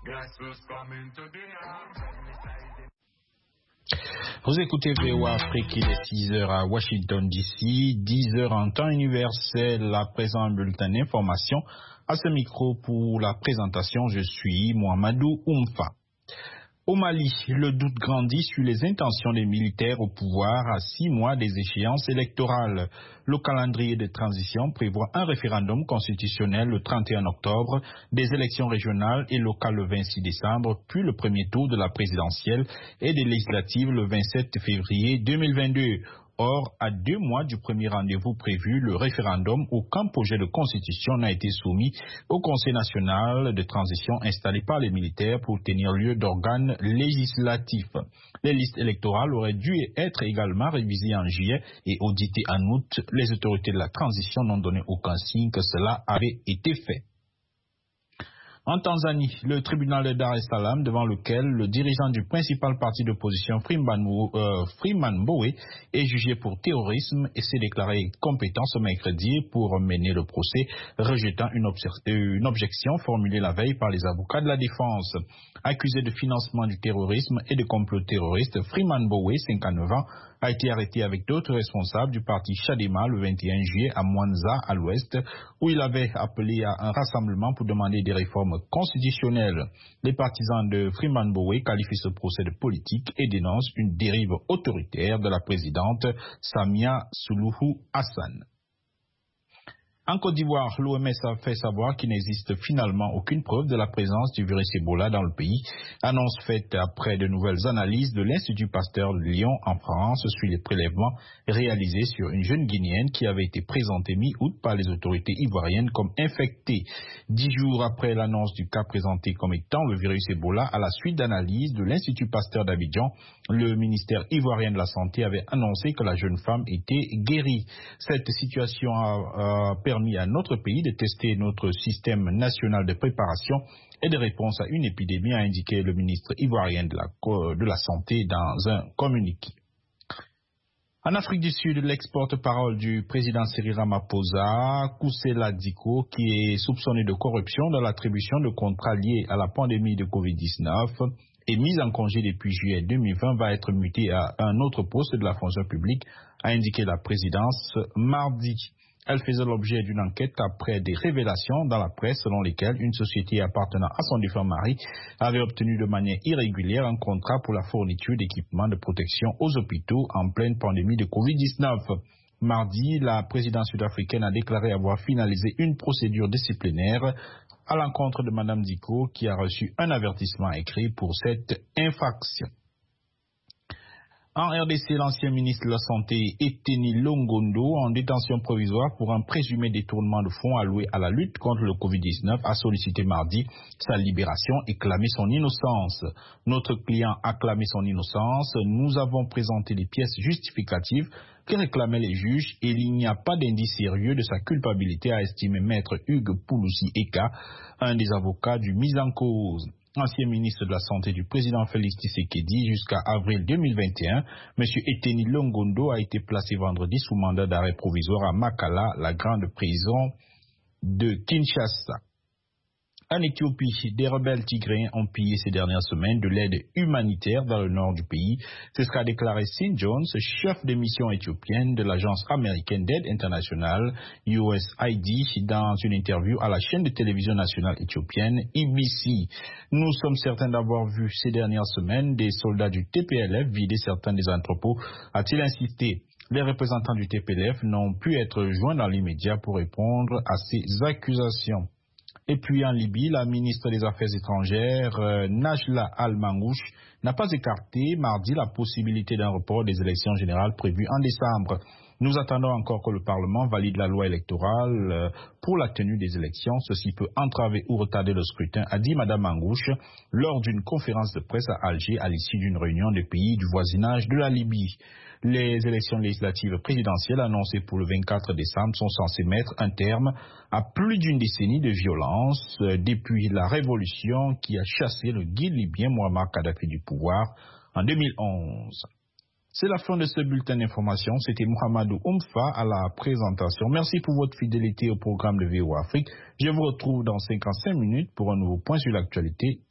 Vous écoutez VOA Afrique, il est 6h à Washington DC, 10h en temps universel. À présent, un bulletin d'information. À ce micro pour la présentation, je suis Mohamedou Oumfa. Au Mali, le doute grandit sur les intentions des militaires au pouvoir à 6 mois des échéances électorales. Le calendrier de transition prévoit un référendum constitutionnel le 31 octobre, des élections régionales et locales le 26 décembre, puis le premier tour de la présidentielle et des législatives le 27 février 2022. Or, à 2 mois du premier rendez-vous prévu, le référendum, aucun projet de constitution n'a été soumis au Conseil national de transition installé par les militaires pour tenir lieu d'organes législatifs. Les listes électorales auraient dû être également révisées en juillet et auditées en août. Les autorités de la transition n'ont donné aucun signe que cela avait été fait. En Tanzanie, le tribunal de Dar es Salaam, devant lequel le dirigeant du principal parti d'opposition Freeman Mbowe est jugé pour terrorisme et s'est déclaré compétent ce mercredi pour mener le procès, rejetant une objection formulée la veille par les avocats de la défense. Accusé de financement du terrorisme et de complot terroriste, Freeman Mbowe, 59 ans, a été arrêté avec d'autres responsables du parti Chadema le 21 juillet à Mwanza, à l'ouest, où il avait appelé à un rassemblement pour demander des réformes constitutionnelles. Les partisans de Freeman Mbowe qualifient ce procès de politique et dénoncent une dérive autoritaire de la présidente Samia Suluhu Hassan. En Côte d'Ivoire, l'OMS a fait savoir qu'il n'existe finalement aucune preuve de la présence du virus Ebola dans le pays. Annonce faite après de nouvelles analyses de l'Institut Pasteur de Lyon en France sur les prélèvements réalisés sur une jeune Guinéenne qui avait été présentée mi-août par les autorités ivoiriennes comme infectée. 10 jours après l'annonce du cas présenté comme étant le virus Ebola, à la suite d'analyses de l'Institut Pasteur d'Abidjan, le ministère ivoirien de la Santé avait annoncé que la jeune femme était guérie. Cette situation a permis à notre pays de tester notre système national de préparation et de réponse à une épidémie, a indiqué le ministre ivoirien de la Santé dans un communiqué. En Afrique du Sud, l'ex-porte-parole du président Cyril Ramaphosa, Kusela Diko, qui est soupçonné de corruption dans l'attribution de contrats liés à la pandémie de Covid-19, est mise en congé depuis juillet 2020, va être muté à un autre poste de la fonction publique, a indiqué la présidence mardi. Elle faisait l'objet d'une enquête après des révélations dans la presse selon lesquelles une société appartenant à son défunt mari avait obtenu de manière irrégulière un contrat pour la fourniture d'équipements de protection aux hôpitaux en pleine pandémie de Covid-19. Mardi, la présidence sud-africaine a déclaré avoir finalisé une procédure disciplinaire à l'encontre de Mme Diko qui a reçu un avertissement écrit pour cette infraction. En RDC, l'ancien ministre de la Santé, Eteni Longondo, en détention provisoire pour un présumé détournement de fonds alloués à la lutte contre le Covid-19, a sollicité mardi sa libération et clamé son innocence. Notre client a clamé son innocence. Nous avons présenté des pièces justificatives que réclamaient les juges et il n'y a pas d'indice sérieux de sa culpabilité, a estimé maître Hugues Pouloussi-Eka, un des avocats du mis en cause. Ancien ministre de la Santé du président Félix Tshisekedi jusqu'à avril 2021, M. Eteni Longondo a été placé vendredi sous mandat d'arrêt provisoire à Makala, la grande prison de Kinshasa. En Éthiopie, des rebelles tigréens ont pillé ces dernières semaines de l'aide humanitaire dans le nord du pays. C'est ce qu'a déclaré St. Jones, chef des missions éthiopiennes de l'agence américaine d'aide internationale USAID, dans une interview à la chaîne de télévision nationale éthiopienne EBC. Nous sommes certains d'avoir vu ces dernières semaines des soldats du TPLF vider certains des entrepôts, a-t-il insisté. Les représentants du TPLF n'ont pu être joints dans l'immédiat pour répondre à ces accusations. Et puis en Libye, la ministre des Affaires étrangères, Najla Al-Mangouche, n'a pas écarté mardi la possibilité d'un report des élections générales prévues en décembre. Nous attendons encore que le Parlement valide la loi électorale pour la tenue des élections. Ceci peut entraver ou retarder le scrutin, a dit Mme Mangouche lors d'une conférence de presse à Alger à l'issue d'une réunion des pays du voisinage de la Libye. Les élections législatives présidentielles annoncées pour le 24 décembre sont censées mettre un terme à plus d'une décennie de violence depuis la révolution qui a chassé le guide libyen Muammar Kadhafi du pouvoir en 2011. C'est la fin de ce bulletin d'information. C'était Mohamedou Oumfa à la présentation. Merci pour votre fidélité au programme de VOA Afrique. Je vous retrouve dans 55 minutes pour un nouveau point sur l'actualité.